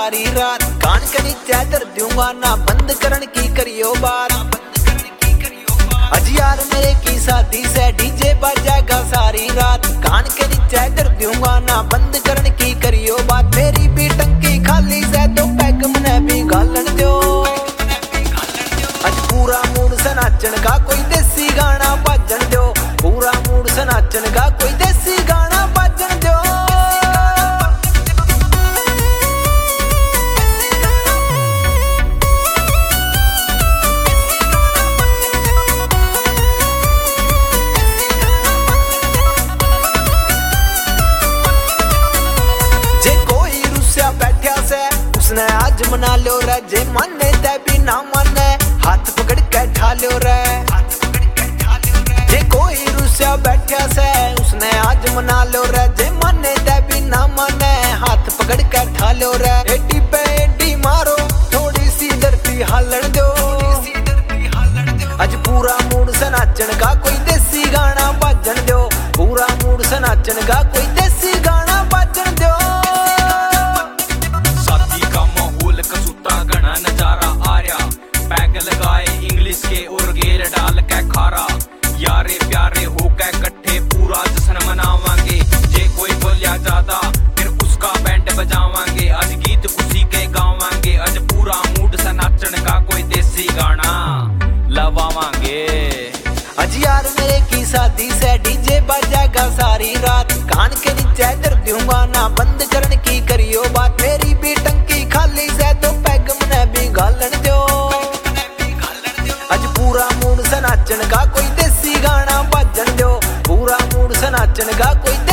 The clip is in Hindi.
सारी रात। कान के नीचे धर दूंगा ना बंद करन की करियो बात। अजी यार मेरे की शादी से डीजे बजेगा सारी रात। कान के नीचे धर दूंगा ना बंद करन की करियो बात। मेरी भी टंकी खाली से तो पैग मने भी गालन दो। आज पूरा मूड से नाचन का कोई देसी गाना बाजन दो। पूरा मूड से नाचन का कोई देसी गाना बाजन दो। उसने आज मना लो रे, जे माने ते भी ना माने हाथ पकड़ के ठा लो रे। जे कोई रुस्या बैठा से उसने आज मना लो रे, जे माने ते भी ना माने हाथ पकड़ के ठा लो रे। एडी पे एडी मारो थोड़ी सी धरती हालन दो। आज पूरा मूड से नाचन का कोई देसी गाना बाजन दो। पूरा मूड से नाचन का कोई देसी गाना बाजन दो। नजारा आ रहा पैग लगाए इंग्लिश के और गेर डाल के खारा। यारे प्यारे होके कट्ठे पूरा जश्न मनावांगे। जे कोई बोलिया ज्यादा फिर उसका बैंड बजावांगे। आज गीत खुशी के गावांगे। आज पूरा मूड से नाचन का कोई देसी गाना लवावांगे। आज यार मेरे की शादी से डीजे बजेगा सारी रात। कान के नीचे धर दूंगा ना बंद करन की करियो बात। मेरी भी टंकी खाली से तो पैग मने भी गालन दो। आज पूरा मूड से नाचन का कोई देसी गाना बाजन दो। पूरा मूड से नाचन का कोई